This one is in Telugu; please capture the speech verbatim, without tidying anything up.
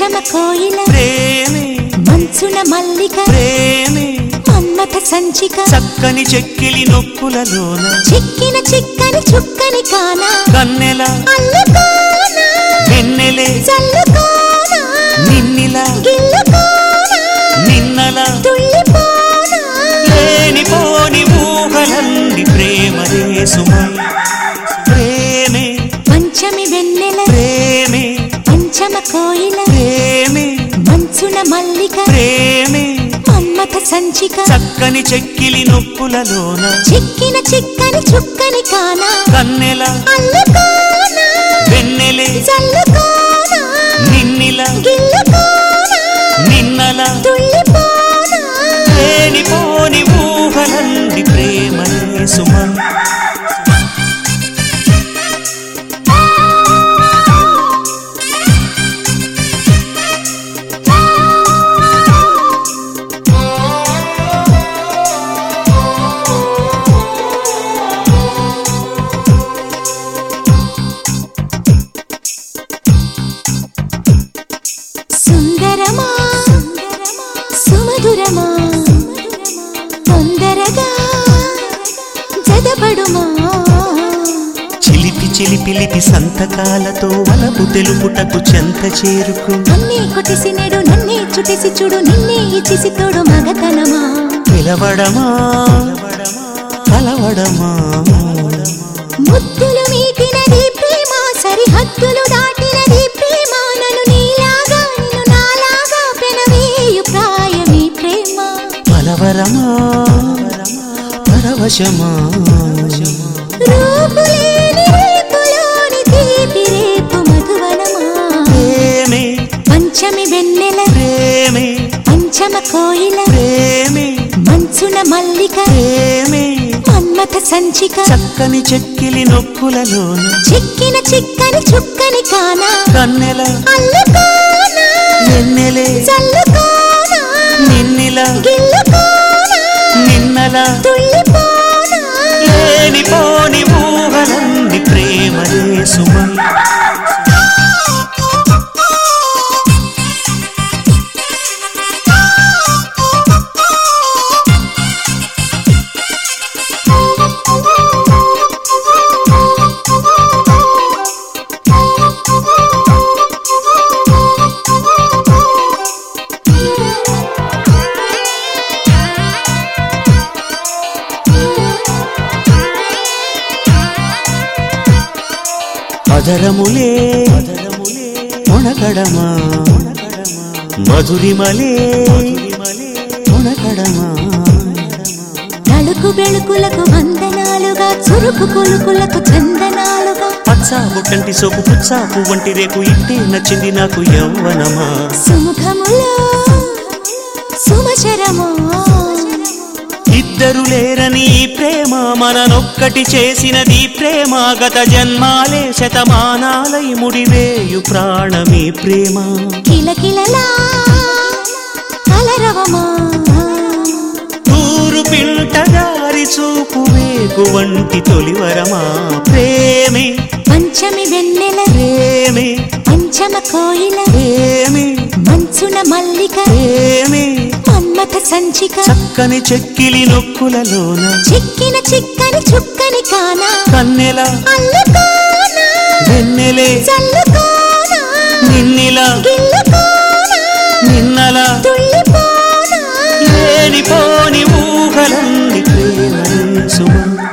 పంచమ కోయిల ప్రేమే మంచున మల్లిక ప్రేమే మన్మథ సంచిక చక్కని చెక్కిలి నొక్కులలోన చిక్కిన చిక్కని చుక్కని కాన కన్నెల అల్లుకోన వెన్నెలే చల్లుకోన నిన్నిలా గిల్లుకోన నిన్నల తుళ్ళిపోన లేనిపోని ఊహలన్నీ ప్రేమదే సుమా ప్రేమే పంచమి వెన్నెల ప్రేమే పంచమ కోయిల ప్రేమే మంచున మల్లిక ప్రేమే మన్మథ సంచిక చక్కని చెక్కిలి నొక్కులలోన చిక్కిన చిక్కని చుక్కని కాన కన్నెల అల్లుకోన వెన్నెలే చల్లుకోన నిన్నిలా గిల్లుకోన నిన్నల తుళ్ళిపోన లేనిపోని ఊహలన్నీ ప్రేమదే సుమా సుందరమా సుమధురమా తొందరగా జదపడుమా చిలిపి చిలిపిలిపి సంతకాలతో వలపు తెలుపుటకు చెంత చేరుకు నన్నే కొట్టిసి నెడు నన్నే చుట్టేసి చూడు నిన్నే ఇచ్చిసి తోడు మగతనమా పిలవడమా కలవడమా ముద్దులు మీటినది ప్రేమ సరిహద్దులు దాటినది ప్రేమ నన్ను నీలాగా నిన్ను నాలాగా పెనవేయు ప్రాయమీ ప్రేమ పలవరమా పరవశమా రూపులేని రేపులోని తీపి రేపు మధువనమా ప్రేమే పంచమి వెన్నెల ప్రేమే పంచమ కోయిల ప్రేమే మంచున మల్లిక ప్రేమే మన్మథ సంచిక చక్కని చెక్కిలి నొక్కులలోన చిక్కిన చిక్కని చుక్కని కాన కన్నెల అల్లుకోన వెన్నెలే చల్లుకోన నిన్నిలా గిల్లుకోన నిన్నల తుళ్ళిపోన లేనిపోని ఊహలన్నీ ప్రేమదే సుమా అదరములే మునకడమా మధురిమలే మునకడమా నలుకు బెళుకులకు వందనాలుగా చురుకు కొలుకులకు చందనాలుగా పచ్చా బుట్టంటి సోపు పుచ్చాపు వంటి రేపు ఇట్టే నచ్చింది నాకు యవ్వనమా సుముఖములో సుమశరమా ఇద్దరు లేరని ఈ ప్రేమ మననొక్కటి చేసినది ప్రేమ గత జన్మాలే శతమానాలై ముడివేయు ప్రాణమీ ప్రేమ కిలకిలలా కలరవమా తూరు పింటగారి చూపు వేగు వంటి తొలివరమా ప్రేమే పంచమి వెన్నెల ప్రేమే పంచమ కోయిల ప్రేమే మంచున మల్లిక ప్రేమే మన్మథ సంచిక చక్కని చెక్కిలి నొక్కులలోన చిక్కిన చిక్కని చుక్కని కాన కన్నెల అల్లుకోన వెన్నెలే చల్లుకోన నిన్నిలా గిల్లుకోన నిన్నల తుళ్ళిపోన లేనిపోని ఊహలన్నీ ప్రేమ సుమా